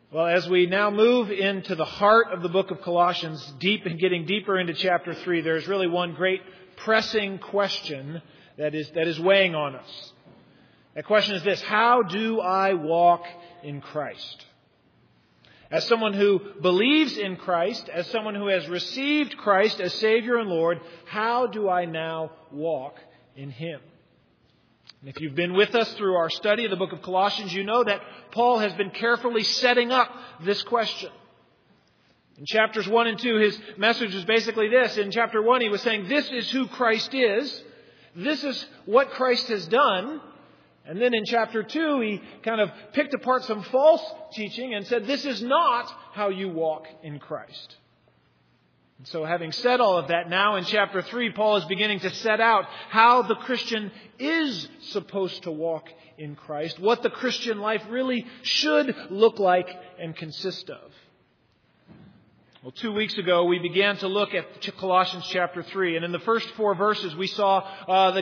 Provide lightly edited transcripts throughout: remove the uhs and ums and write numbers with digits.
Well, as we now move into the heart of the book of Colossians, deep and getting deeper into chapter 3, there's really one great pressing question that is weighing on us. That question is this: how do I walk in Christ? As someone who believes in Christ, as someone who has received Christ as Savior and Lord, how do I now walk in Him? And if you've been with us through our study of the book of Colossians, you know that Paul has been carefully setting up this question. In chapters 1 and 2, his message was basically this. In chapter 1, he was saying, this is who Christ is. This is what Christ has done. And then in chapter 2, he kind of picked apart some false teaching and said, this is not how you walk in Christ. And so having said all of that, now in chapter 3, Paul is beginning to set out how the Christian is supposed to walk in Christ, what the Christian life really should look like and consist of. Well, 2 weeks ago, we began to look at Colossians chapter 3, and in the first 4 verses, we saw the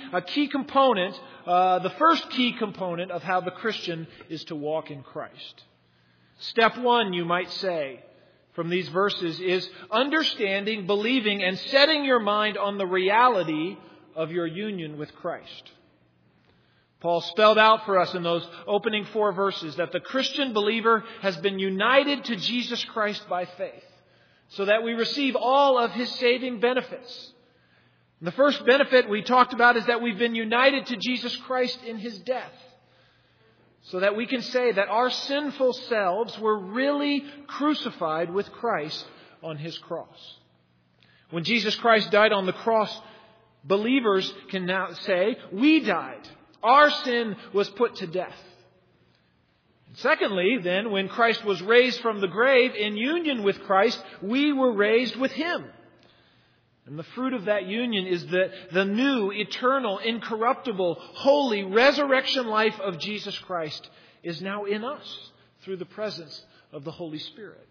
first key component of how the Christian is to walk in Christ. Step 1, you might say, from these verses is understanding, believing, and setting your mind on the reality of your union with Christ. Paul spelled out for us in those opening 4 verses that the Christian believer has been united to Jesus Christ by faith, so that we receive all of His saving benefits. And the first benefit we talked about is that we've been united to Jesus Christ in His death, so that we can say that our sinful selves were really crucified with Christ on His cross. When Jesus Christ died on the cross, believers can now say, we died. Our sin was put to death. And secondly, then, when Christ was raised from the grave in union with Christ, we were raised with Him. And the fruit of that union is the new, eternal, incorruptible, holy, resurrection life of Jesus Christ is now in us through the presence of the Holy Spirit.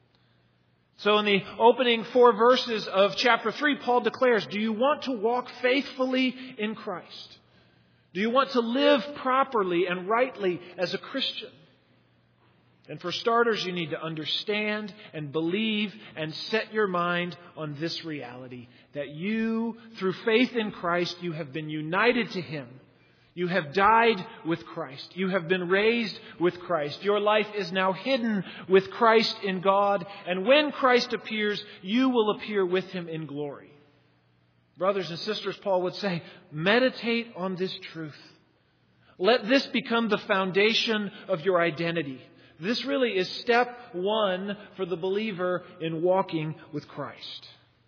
So in the opening 4 verses of chapter 3, Paul declares, do you want to walk faithfully in Christ? Do you want to live properly and rightly as a Christian? And for starters, you need to understand and believe and set your mind on this reality, that you, through faith in Christ, you have been united to Him. You have died with Christ. You have been raised with Christ. Your life is now hidden with Christ in God. And when Christ appears, you will appear with Him in glory. Brothers and sisters, Paul would say, meditate on this truth. Let this become the foundation of your identity. This really is step 1 for the believer in walking with Christ.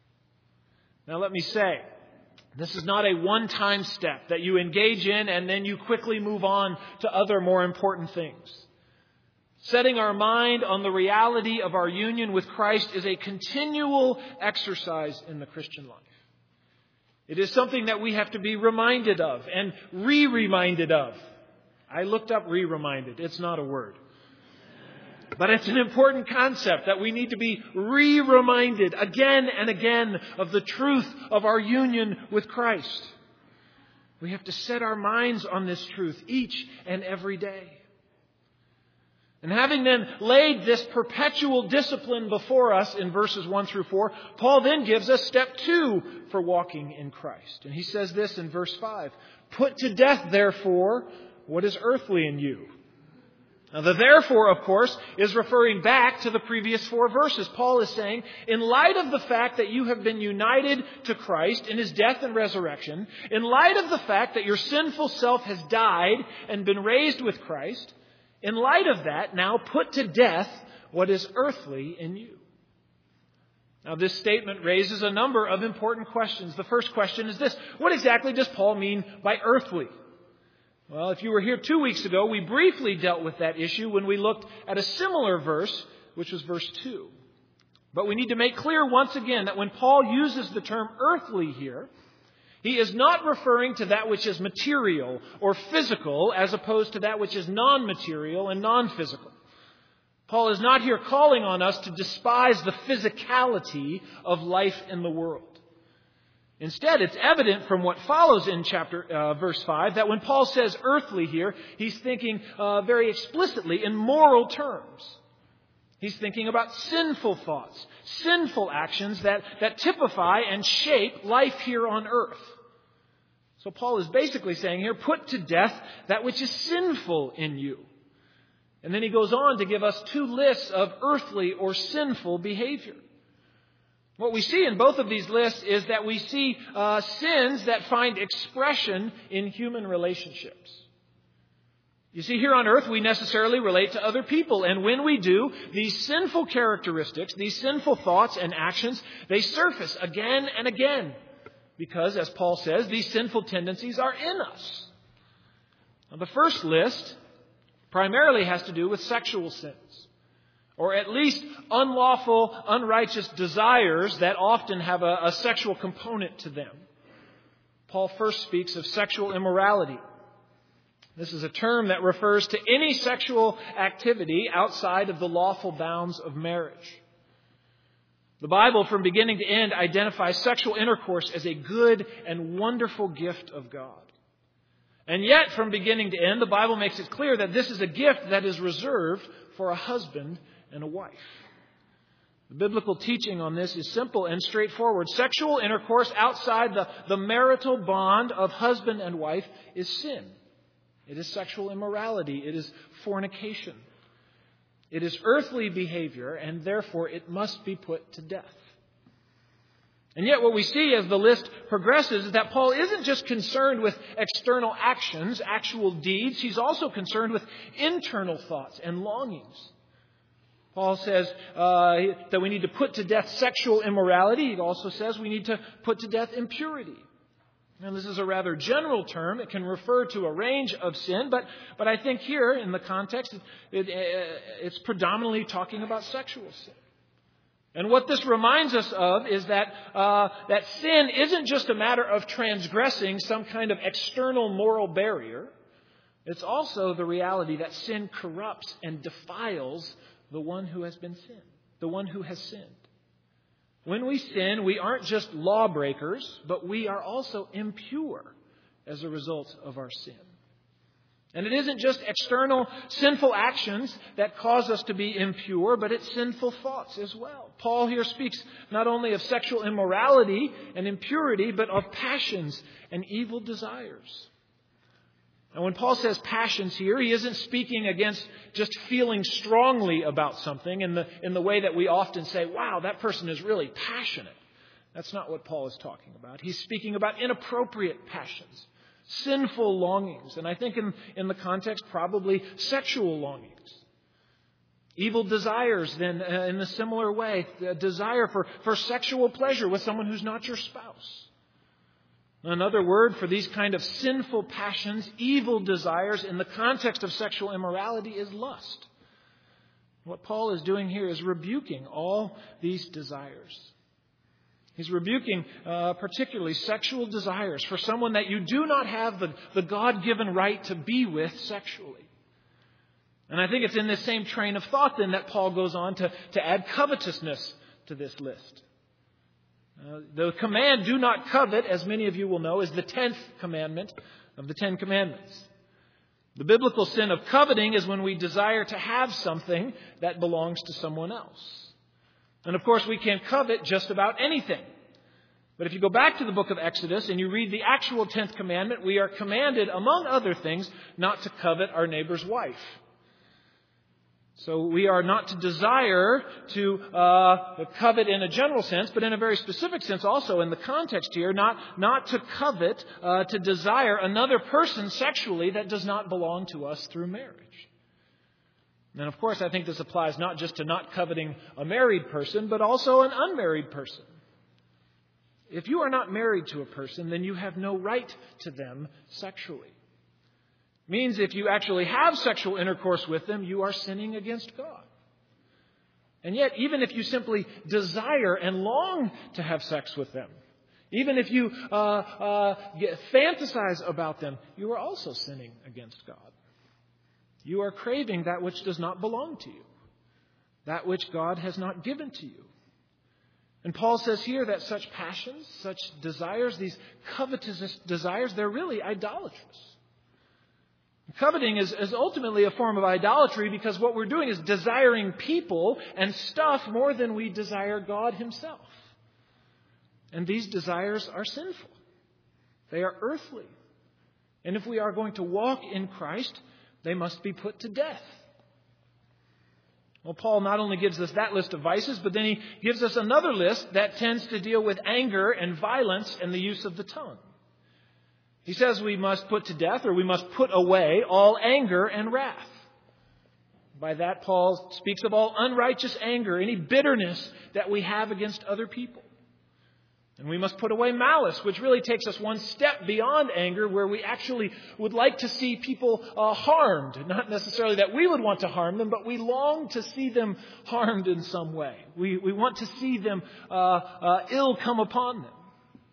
Now let me say, this is not a one-time step that you engage in and then you quickly move on to other more important things. Setting our mind on the reality of our union with Christ is a continual exercise in the Christian life. It is something that we have to be reminded of and re-reminded of. I looked up re-reminded. It's not a word. But it's an important concept that we need to be re-reminded again and again of the truth of our union with Christ. We have to set our minds on this truth each and every day. And having then laid this perpetual discipline before us in verses 1 through 4, Paul then gives us step 2 for walking in Christ. And he says this in verse 5, put to death, therefore, what is earthly in you. Now, the therefore, of course, is referring back to the previous 4 verses. Paul is saying, in light of the fact that you have been united to Christ in His death and resurrection, in light of the fact that your sinful self has died and been raised with Christ, in light of that, now put to death what is earthly in you. Now, this statement raises a number of important questions. The first question is this: what exactly does Paul mean by earthly? Well, if you were here 2 weeks ago, we briefly dealt with that issue when we looked at a similar verse, which was verse 2. But we need to make clear once again that when Paul uses the term earthly here, he is not referring to that which is material or physical as opposed to that which is non-material and non-physical. Paul is not here calling on us to despise the physicality of life in the world. Instead, it's evident from what follows in verse 5 that when Paul says earthly here, he's thinking very explicitly in moral terms. He's thinking about sinful thoughts, sinful actions that typify and shape life here on earth. So Paul is basically saying here, put to death that which is sinful in you. And then he goes on to give us 2 lists of earthly or sinful behavior. What we see in both of these lists is that we see sins that find expression in human relationships. You see, here on earth, we necessarily relate to other people. And when we do, these sinful characteristics, these sinful thoughts and actions, they surface again and again. Because, as Paul says, these sinful tendencies are in us. Now, the first list primarily has to do with sexual sins, or at least unlawful, unrighteous desires that often have a sexual component to them. Paul first speaks of sexual immorality. This is a term that refers to any sexual activity outside of the lawful bounds of marriage. The Bible, from beginning to end, identifies sexual intercourse as a good and wonderful gift of God. And yet, from beginning to end, the Bible makes it clear that this is a gift that is reserved for a husband and a wife. The biblical teaching on this is simple and straightforward. Sexual intercourse outside the marital bond of husband and wife is sin. It is sexual immorality. It is fornication. It is earthly behavior, and therefore it must be put to death. And yet what we see as the list progresses is that Paul isn't just concerned with external actions, actual deeds. He's also concerned with internal thoughts and longings. Paul says that we need to put to death sexual immorality. He also says we need to put to death impurity. And this is a rather general term. It can refer to a range of sin, but I think here in the context, it's predominantly talking about sexual sin. And what this reminds us of is that sin isn't just a matter of transgressing some kind of external moral barrier. It's also the reality that sin corrupts and defiles the one who has been sinned, the one who has sinned. When we sin, we aren't just lawbreakers, but we are also impure as a result of our sin. And it isn't just external sinful actions that cause us to be impure, but it's sinful thoughts as well. Paul here speaks not only of sexual immorality and impurity, but of passions and evil desires. And when Paul says passions here, he isn't speaking against just feeling strongly about something in the way that we often say, wow, that person is really passionate. That's not what Paul is talking about. He's speaking about inappropriate passions, sinful longings, and I think in the context probably sexual longings. Evil desires then in a similar way, a desire for sexual pleasure with someone who's not your spouse. Another word for these kind of sinful passions, evil desires in the context of sexual immorality is lust. What Paul is doing here is rebuking all these desires. He's rebuking particularly sexual desires for someone that you do not have the God-given right to be with sexually. And I think it's in this same train of thought then that Paul goes on to add covetousness to this list. The command, do not covet, as many of you will know, is the 10th commandment of the 10 Commandments. The biblical sin of coveting is when we desire to have something that belongs to someone else. And of course, we can covet just about anything. But if you go back to the book of Exodus and you read the actual 10th commandment, we are commanded, among other things, not to covet our neighbor's wife. So we are not to desire to covet in a general sense, but in a very specific sense also in the context here, not to covet, to desire another person sexually that does not belong to us through marriage. And of course, I think this applies not just to not coveting a married person, but also an unmarried person. If you are not married to a person, then you have no right to them sexually. Means if you actually have sexual intercourse with them, you are sinning against God. And yet, even if you simply desire and long to have sex with them, even if you fantasize about them, you are also sinning against God. You are craving that which does not belong to you, that which God has not given to you. And Paul says here that such passions, such desires, these covetous desires, they're really idolatrous. Coveting is ultimately a form of idolatry because what we're doing is desiring people and stuff more than we desire God Himself. And these desires are sinful. They are earthly. And if we are going to walk in Christ, they must be put to death. Well, Paul not only gives us that list of vices, but then he gives us another list that tends to deal with anger and violence and the use of the tongue. He says we must put to death, or we must put away, all anger and wrath. By that, Paul speaks of all unrighteous anger, any bitterness that we have against other people. And we must put away malice, which really takes us one step beyond anger, where we actually would like to see people harmed. Not necessarily that we would want to harm them, but we long to see them harmed in some way. We want to see them ill come upon them.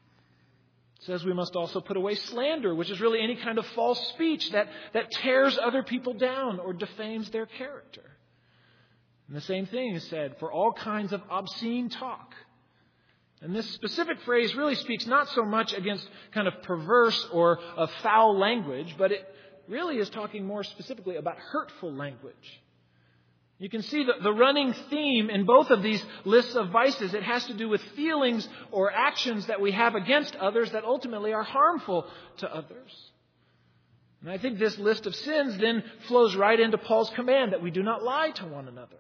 It says we must also put away slander, which is really any kind of false speech that tears other people down or defames their character. And the same thing is said for all kinds of obscene talk. And this specific phrase really speaks not so much against kind of perverse or foul language, but it really is talking more specifically about hurtful language. You can see the running theme in both of these lists of vices. It has to do with feelings or actions that we have against others that ultimately are harmful to others. And I think this list of sins then flows right into Paul's command that we do not lie to one another.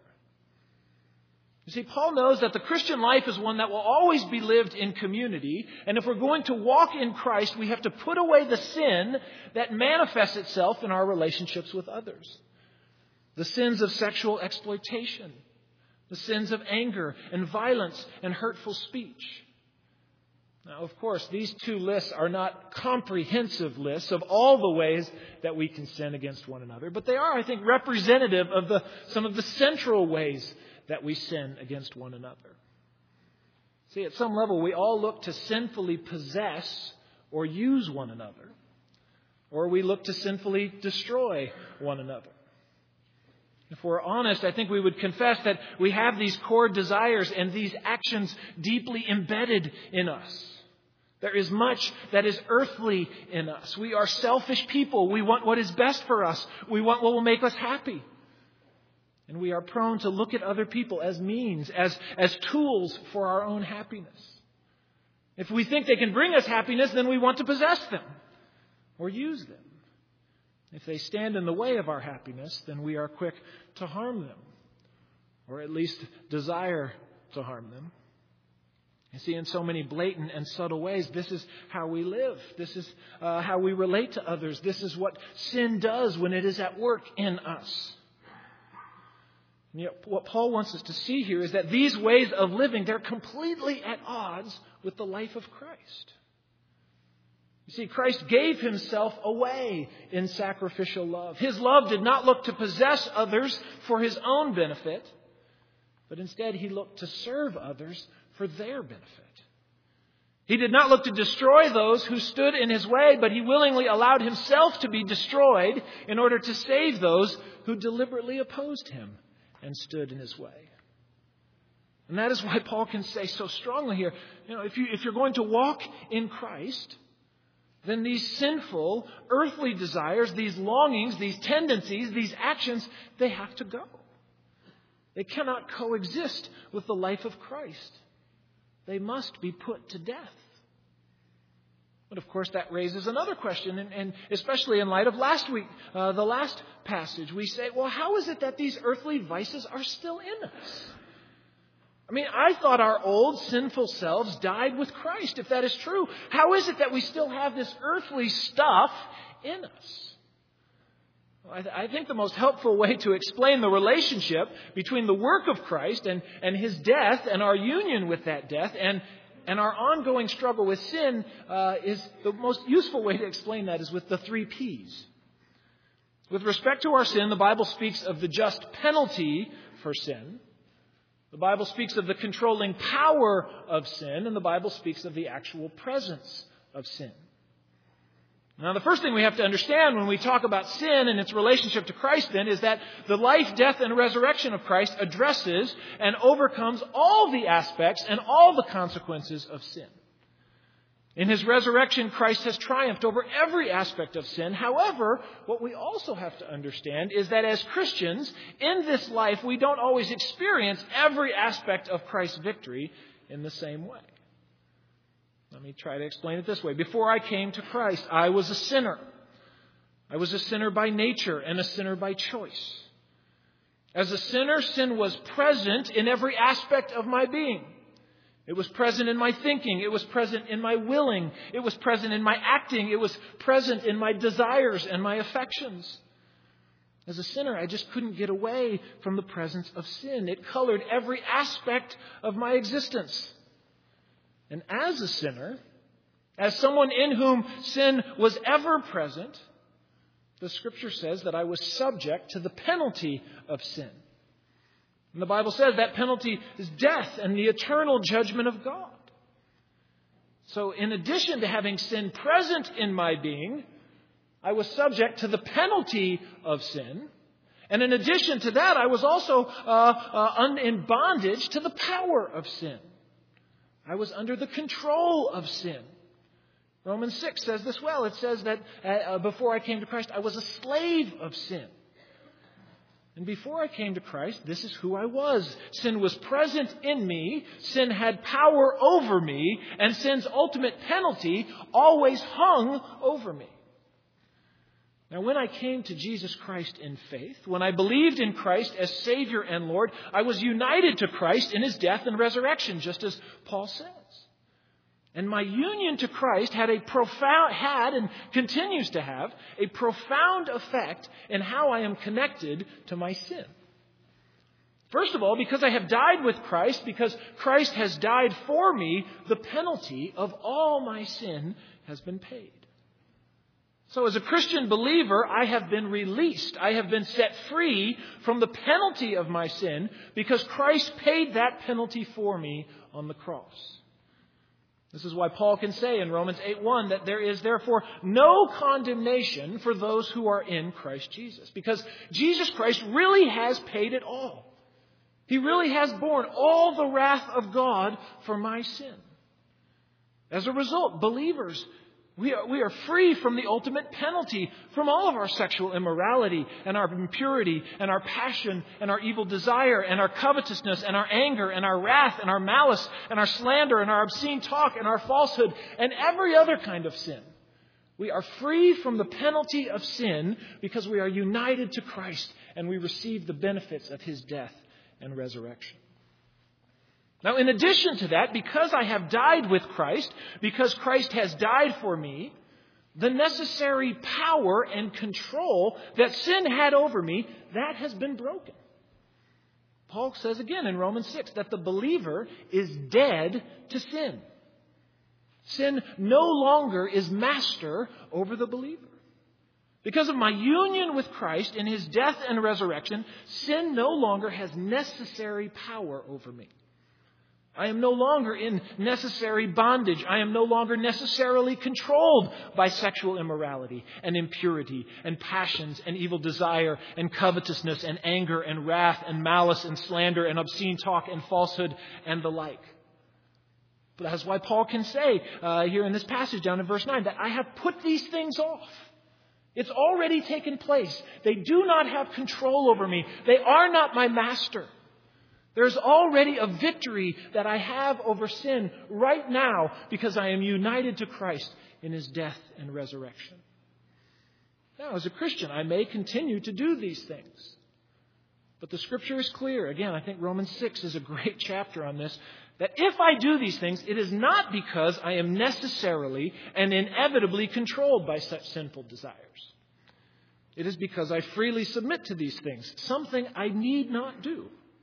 You see, Paul knows that the Christian life is one that will always be lived in community. And if we're going to walk in Christ, we have to put away the sin that manifests itself in our relationships with others. The sins of sexual exploitation, the sins of anger and violence and hurtful speech. Now, of course, these two lists are not comprehensive lists of all the ways that we can sin against one another, but they are, I think, representative of some of the central ways that we sin against one another. See, at some level, we all look to sinfully possess or use one another, or we look to sinfully destroy one another. If we're honest, I think we would confess that we have these core desires and these actions deeply embedded in us. There is much that is earthly in us. We are selfish people. We want what is best for us. We want what will make us happy. And we are prone to look at other people as means, as tools for our own happiness. If we think they can bring us happiness, then we want to possess them or use them. If they stand in the way of our happiness, then we are quick to harm them, or at least desire to harm them. You see, in so many blatant and subtle ways, this is how we live. This is how we relate to others. This is what sin does when it is at work in us. And yet, what Paul wants us to see here is that these ways of living, they're completely at odds with the life of Christ. You see, Christ gave Himself away in sacrificial love. His love did not look to possess others for His own benefit, but instead He looked to serve others for their benefit. He did not look to destroy those who stood in His way, but He willingly allowed Himself to be destroyed in order to save those who deliberately opposed Him and stood in His way. And that is why Paul can say so strongly here, if you're going to walk in Christ, then these sinful, earthly desires, these longings, these tendencies, these actions, they have to go. They cannot coexist with the life of Christ. They must be put to death. But of course, that raises another question, and especially in light of last week, the last passage, we say, well, how is it that these earthly vices are still in us? I mean, I thought our old sinful selves died with Christ. If that is true, how is it that we still have this earthly stuff in us? Well, I think the most helpful way to explain the relationship between the work of Christ and His death and our union with that death and our ongoing struggle with sin is the most useful way to explain that is with the 3 P's. With respect to our sin, the Bible speaks of the just penalty for sin. The Bible speaks of the controlling power of sin, and the Bible speaks of the actual presence of sin. Now, the first thing we have to understand when we talk about sin and its relationship to Christ then is that the life, death, and resurrection of Christ addresses and overcomes all the aspects and all the consequences of sin. In His resurrection, Christ has triumphed over every aspect of sin. However, what we also have to understand is that as Christians, in this life, we don't always experience every aspect of Christ's victory in the same way. Let me try to explain it this way. Before I came to Christ, I was a sinner. I was a sinner by nature and a sinner by choice. As a sinner, sin was present in every aspect of my being. It was present in my thinking. It was present in my willing. It was present in my acting. It was present in my desires and my affections. As a sinner, I just couldn't get away from the presence of sin. It colored every aspect of my existence. And as a sinner, as someone in whom sin was ever present, the Scripture says that I was subject to the penalty of sin. And the Bible says that penalty is death and the eternal judgment of God. So in addition to having sin present in my being, I was subject to the penalty of sin. And in addition to that, I was also in bondage to the power of sin. I was under the control of sin. Romans 6 says this well. It says that before I came to Christ, I was a slave of sin. And before I came to Christ, this is who I was. Sin was present in me. Sin had power over me. And sin's ultimate penalty always hung over me. Now, when I came to Jesus Christ in faith, when I believed in Christ as Savior and Lord, I was united to Christ in His death and resurrection, just as Paul says. And my union to Christ had and continues to have a profound effect in how I am connected to my sin. First of all, because I have died with Christ, because Christ has died for me, the penalty of all my sin has been paid. So as a Christian believer, I have been released. I have been set free from the penalty of my sin because Christ paid that penalty for me on the cross. This is why Paul can say in Romans 8:1 that there is therefore no condemnation for those who are in Christ Jesus. Because Jesus Christ really has paid it all. He really has borne all the wrath of God for my sin. As a result, believers, we are free from the ultimate penalty, from all of our sexual immorality and our impurity and our passion and our evil desire and our covetousness and our anger and our wrath and our malice and our slander and our obscene talk and our falsehood and every other kind of sin. We are free from the penalty of sin because we are united to Christ and we receive the benefits of His death and resurrection. Now, in addition to that, because I have died with Christ, because Christ has died for me, the necessary power and control that sin had over me, that has been broken. Paul says again in Romans 6 that the believer is dead to sin. Sin no longer is master over the believer. Because of my union with Christ in His death and resurrection, sin no longer has necessary power over me. I am no longer in necessary bondage. I am no longer necessarily controlled by sexual immorality and impurity and passions and evil desire and covetousness and anger and wrath and malice and slander and obscene talk and falsehood and the like. But that's why Paul can say here in this passage down in verse 9 that I have put these things off. It's already taken place. They do not have control over me. They are not my master. There's already a victory that I have over sin right now because I am united to Christ in His death and resurrection. Now, as a Christian, I may continue to do these things. But the Scripture is clear. Again, I think Romans 6 is a great chapter on this. That if I do these things, it is not because I am necessarily and inevitably controlled by such sinful desires. It is because I freely submit to these things, something I need not do.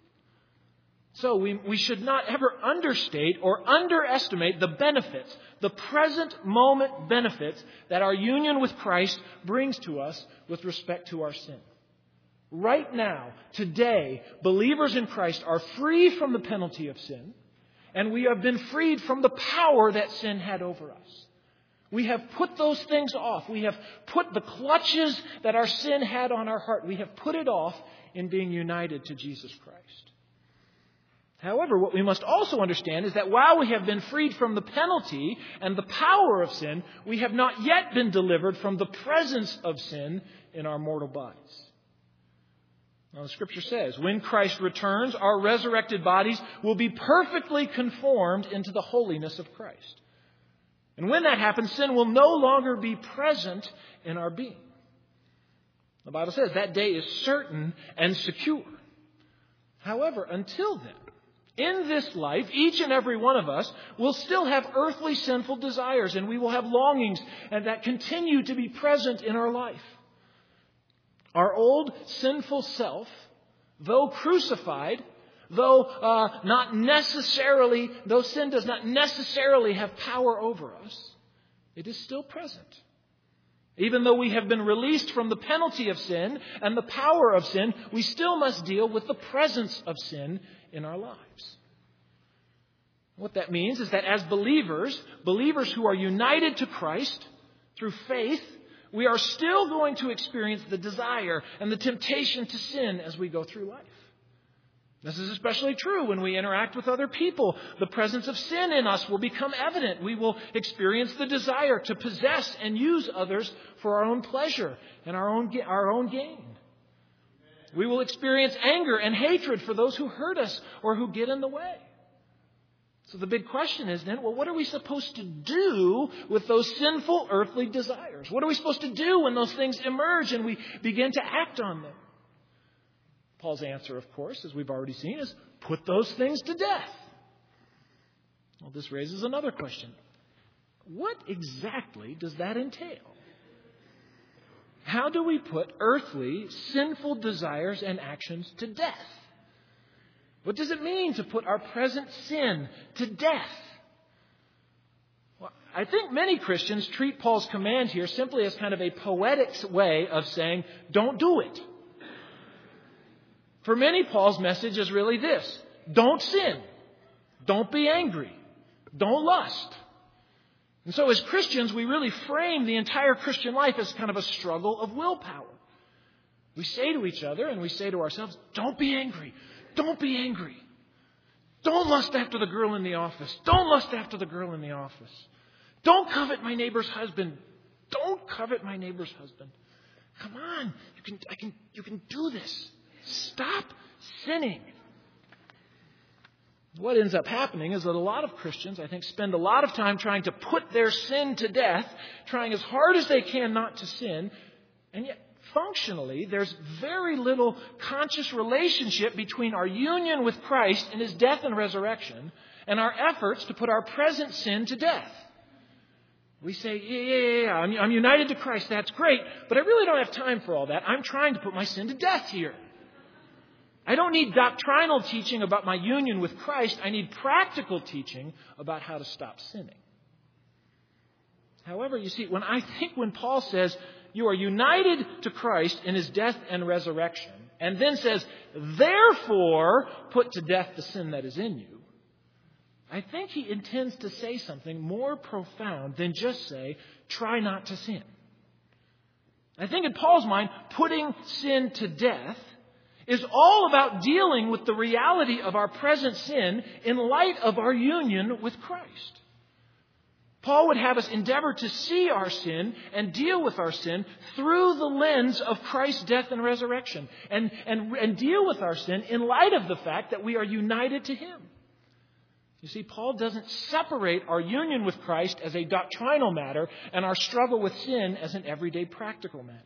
So we should not ever understate or underestimate the benefits, the present moment benefits that our union with Christ brings to us with respect to our sin. Right now, today, believers in Christ are free from the penalty of sin, and we have been freed from the power that sin had over us. We have put those things off. We have put the clutches that our sin had on our heart. We have put it off in being united to Jesus Christ. However, what we must also understand is that while we have been freed from the penalty and the power of sin, we have not yet been delivered from the presence of sin in our mortal bodies. Now, the Scripture says, when Christ returns, our resurrected bodies will be perfectly conformed into the holiness of Christ. And when that happens, sin will no longer be present in our being. The Bible says that day is certain and secure. However, until then, in this life, each and every one of us will still have earthly sinful desires, and we will have longings and that continue to be present in our life. Our old sinful self, though crucified, though sin does not necessarily have power over us, it is still present. Even though we have been released from the penalty of sin and the power of sin, we still must deal with the presence of sin in our lives. What that means is that as believers who are united to Christ through faith, we are still going to experience the desire and the temptation to sin as we go through life. This is especially true when we interact with other people. The presence of sin in us will become evident. We will experience the desire to possess and use others for our own pleasure and our own gain. We will experience anger and hatred for those who hurt us or who get in the way. So the big question is then, what are we supposed to do with those sinful earthly desires? What are we supposed to do when those things emerge and we begin to act on them? Paul's answer, of course, as we've already seen, is put those things to death. Well, this raises another question. What exactly does that entail? How do we put earthly, sinful desires and actions to death? What does it mean to put our present sin to death? Well, I think many Christians treat Paul's command here simply as kind of a poetic way of saying, don't do it. For many, Paul's message is really this: don't sin. Don't be angry. Don't lust. And so as Christians, we really frame the entire Christian life as kind of a struggle of willpower. We say to each other and we say to ourselves, don't be angry. Don't be angry. Don't lust after the girl in the office. Don't lust after the girl in the office. Don't covet my neighbor's husband. Don't covet my neighbor's husband. Come on. You can do this. Stop sinning. What ends up happening is that a lot of Christians, I think, spend a lot of time trying to put their sin to death, trying as hard as they can not to sin, and yet functionally there's very little conscious relationship between our union with Christ in His death and resurrection and our efforts to put our present sin to death. We say, yeah, I'm united to Christ, that's great, but I really don't have time for all that. I'm trying to put my sin to death here. I don't need doctrinal teaching about my union with Christ. I need practical teaching about how to stop sinning. However, you see, when Paul says you are united to Christ in His death and resurrection, and then says, therefore, put to death the sin that is in you, I think he intends to say something more profound than just say, try not to sin. I think in Paul's mind, putting sin to death is all about dealing with the reality of our present sin in light of our union with Christ. Paul would have us endeavor to see our sin and deal with our sin through the lens of Christ's death and resurrection, and deal with our sin in light of the fact that we are united to Him. You see, Paul doesn't separate our union with Christ as a doctrinal matter and our struggle with sin as an everyday practical matter.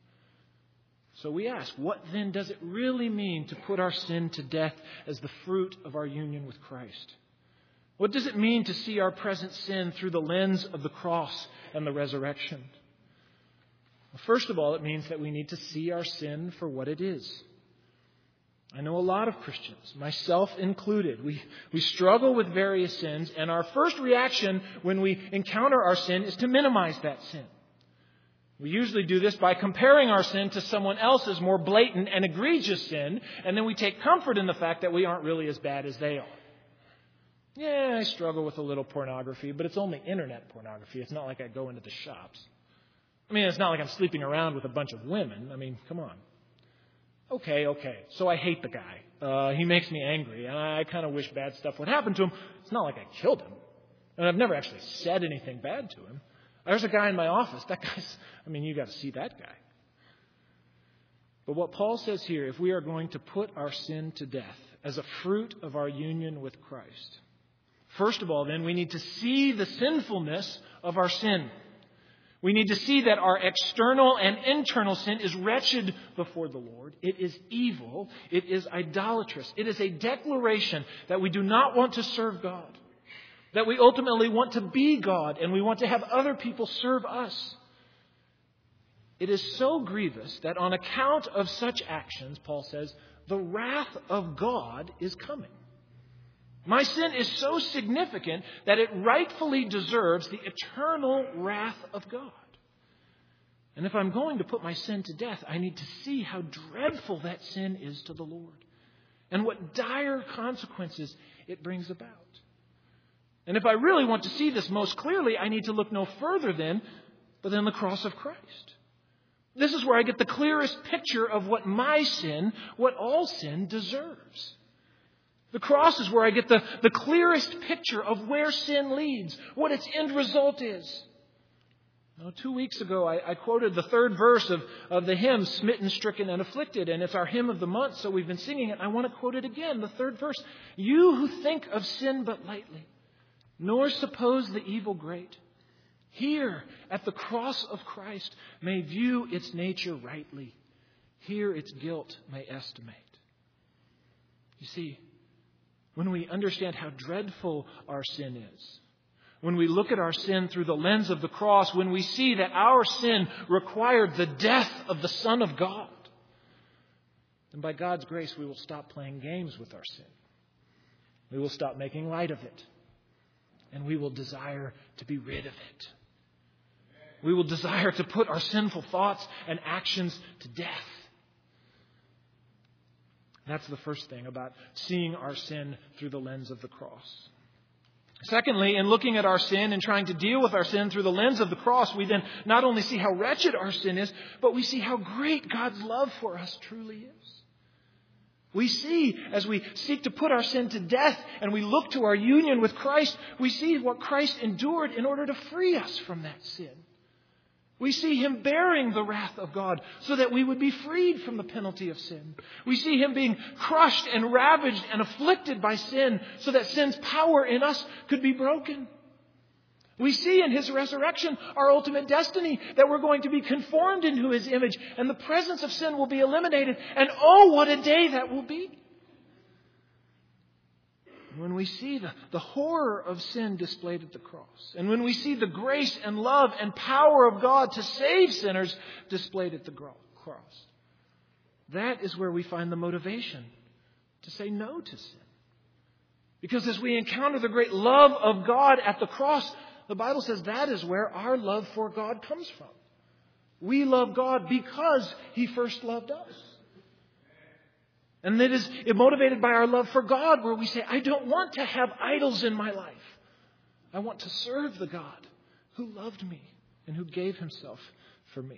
So we ask, what then does it really mean to put our sin to death as the fruit of our union with Christ? What does it mean to see our present sin through the lens of the cross and the resurrection? Well, first of all, it means that we need to see our sin for what it is. I know a lot of Christians, myself included, we struggle with various sins, and our first reaction when we encounter our sin is to minimize that sin. We usually do this by comparing our sin to someone else's more blatant and egregious sin, and then we take comfort in the fact that we aren't really as bad as they are. Yeah, I struggle with a little pornography, but it's only internet pornography. It's not like I go into the shops. It's not like I'm sleeping around with a bunch of women. Come on. Okay. So I hate the guy. He makes me angry, and I kind of wish bad stuff would happen to him. It's not like I killed him. And I've never actually said anything bad to him. There's a guy in my office. That guy's, you got to see that guy. But what Paul says here, if we are going to put our sin to death as a fruit of our union with Christ, first of all, then, we need to see the sinfulness of our sin. We need to see that our external and internal sin is wretched before the Lord. It is evil. It is idolatrous. It is a declaration that we do not want to serve God, that we ultimately want to be God, and we want to have other people serve us. It is so grievous that on account of such actions, Paul says, the wrath of God is coming. My sin is so significant that it rightfully deserves the eternal wrath of God. And if I'm going to put my sin to death, I need to see how dreadful that sin is to the Lord and what dire consequences it brings about. And if I really want to see this most clearly, I need to look no further than the cross of Christ. This is where I get the clearest picture of what my sin, what all sin deserves. The cross is where I get the clearest picture of where sin leads, what its end result is. Now, 2 weeks ago, I quoted the third verse of the hymn, Smitten, Stricken, and Afflicted, and it's our hymn of the month, so we've been singing it. I want to quote it again, the third verse. You who think of sin but lightly, nor suppose the evil great, here at the cross of Christ may view its nature rightly. Here its guilt may estimate. You see, when we understand how dreadful our sin is, when we look at our sin through the lens of the cross, when we see that our sin required the death of the Son of God, then by God's grace we will stop playing games with our sin. We will stop making light of it. And we will desire to be rid of it. We will desire to put our sinful thoughts and actions to death. That's the first thing about seeing our sin through the lens of the cross. Secondly, in looking at our sin and trying to deal with our sin through the lens of the cross, we then not only see how wretched our sin is, but we see how great God's love for us truly is. We see, as we seek to put our sin to death and we look to our union with Christ, we see what Christ endured in order to free us from that sin. We see Him bearing the wrath of God so that we would be freed from the penalty of sin. We see Him being crushed and ravaged and afflicted by sin so that sin's power in us could be broken. We see in His resurrection our ultimate destiny, that we're going to be conformed into His image and the presence of sin will be eliminated. And oh, what a day that will be. When we see the horror of sin displayed at the cross, and when we see the grace and love and power of God to save sinners displayed at the cross, that is where we find the motivation to say no to sin. Because as we encounter the great love of God at the cross, the Bible says that is where our love for God comes from. We love God because He first loved us. And it is motivated by our love for God, where we say, I don't want to have idols in my life. I want to serve the God who loved me and who gave Himself for me.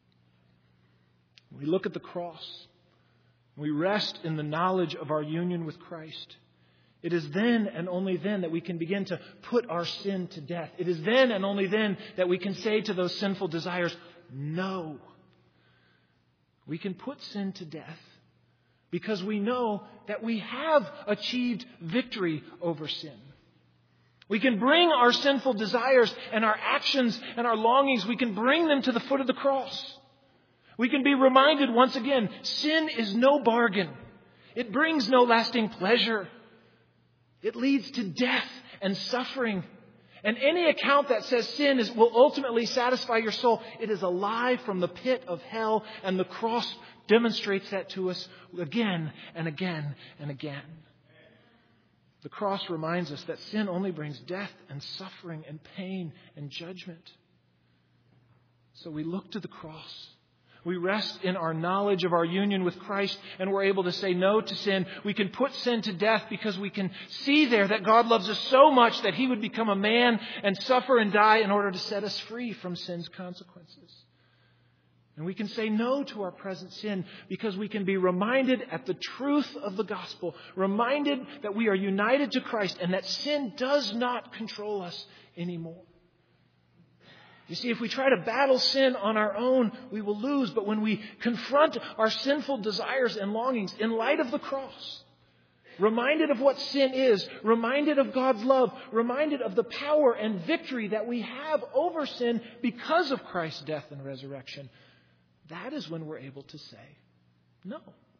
We look at the cross. We rest in the knowledge of our union with Christ. It is then and only then that we can begin to put our sin to death. It is then and only then that we can say to those sinful desires, no. We can put sin to death because we know that we have achieved victory over sin. We can bring our sinful desires and our actions and our longings, we can bring them to the foot of the cross. We can be reminded once again, sin is no bargain. It brings no lasting pleasure. It leads to death and suffering. And any account that says sin will ultimately satisfy your soul, it is a lie from the pit of hell, and the cross demonstrates that to us again and again and again. The cross reminds us that sin only brings death and suffering and pain and judgment. So we look to the cross. We rest in our knowledge of our union with Christ, and we're able to say no to sin. We can put sin to death because we can see there that God loves us so much that He would become a man and suffer and die in order to set us free from sin's consequences. And we can say no to our present sin because we can be reminded at the truth of the gospel, reminded that we are united to Christ and that sin does not control us anymore. You see, if we try to battle sin on our own, we will lose. But when we confront our sinful desires and longings in light of the cross, reminded of what sin is, reminded of God's love, reminded of the power and victory that we have over sin because of Christ's death and resurrection, that is when we're able to say no.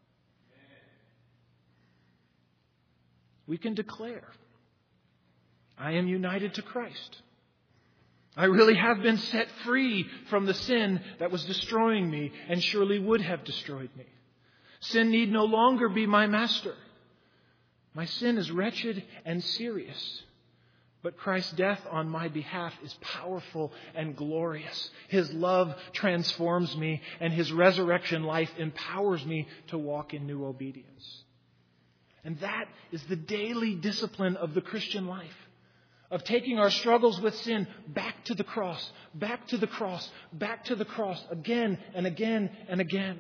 We can declare, I am united to Christ. I really have been set free from the sin that was destroying me and surely would have destroyed me. Sin need no longer be my master. My sin is wretched and serious. But Christ's death on my behalf is powerful and glorious. His love transforms me, and His resurrection life empowers me to walk in new obedience. And that is the daily discipline of the Christian life, of taking our struggles with sin back to the cross, back to the cross, back to the cross, again and again and again.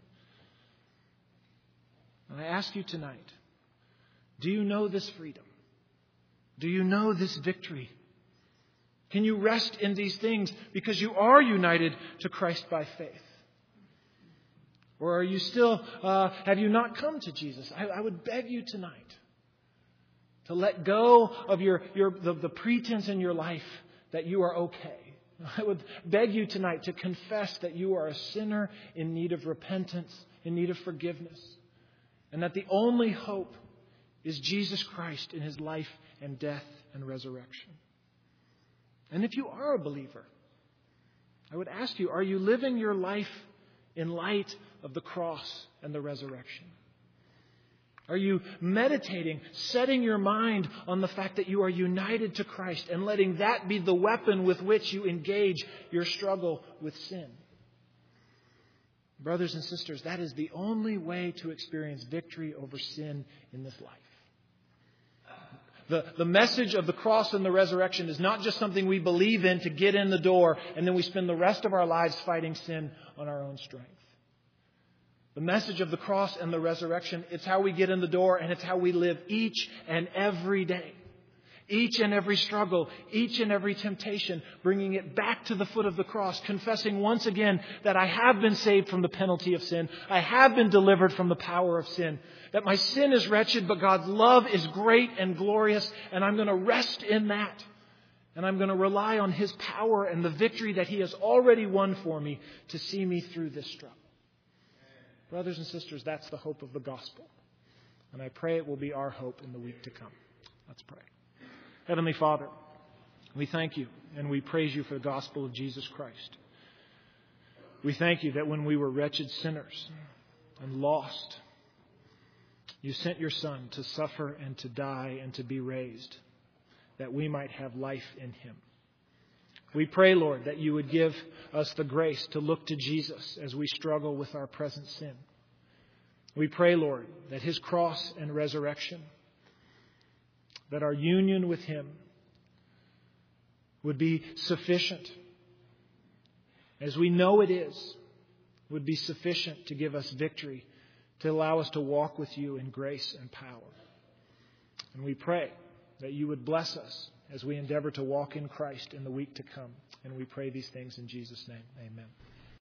And I ask you tonight, do you know this freedom? Do you know this victory? Can you rest in these things because you are united to Christ by faith? Or are you still, have you not come to Jesus? I would beg you tonight to let go of the pretense in your life that you are okay. I would beg you tonight to confess that you are a sinner in need of repentance, in need of forgiveness, and that the only hope is Jesus Christ in His life and death and resurrection. And if you are a believer, I would ask you, are you living your life in light of the cross and the resurrection? Are you meditating, setting your mind on the fact that you are united to Christ and letting that be the weapon with which you engage your struggle with sin? Brothers and sisters, that is the only way to experience victory over sin in this life. The message of the cross and the resurrection is not just something we believe in to get in the door and then we spend the rest of our lives fighting sin on our own strength. The message of the cross and the resurrection, it's how we get in the door and it's how we live each and every day. Each and every struggle, each and every temptation, bringing it back to the foot of the cross, confessing once again that I have been saved from the penalty of sin. I have been delivered from the power of sin. That my sin is wretched, but God's love is great and glorious, and I'm going to rest in that. And I'm going to rely on His power and the victory that He has already won for me to see me through this struggle. Brothers and sisters, that's the hope of the gospel. And I pray it will be our hope in the week to come. Let's pray. Heavenly Father, we thank You and we praise You for the gospel of Jesus Christ. We thank You that when we were wretched sinners and lost, You sent Your Son to suffer and to die and to be raised, that we might have life in Him. We pray, Lord, that You would give us the grace to look to Jesus as we struggle with our present sin. We pray, Lord, that His cross and resurrection, that our union with Him would be sufficient, as we know it is, would be sufficient to give us victory, to allow us to walk with You in grace and power. And we pray that You would bless us as we endeavor to walk in Christ in the week to come. And we pray these things in Jesus' name. Amen.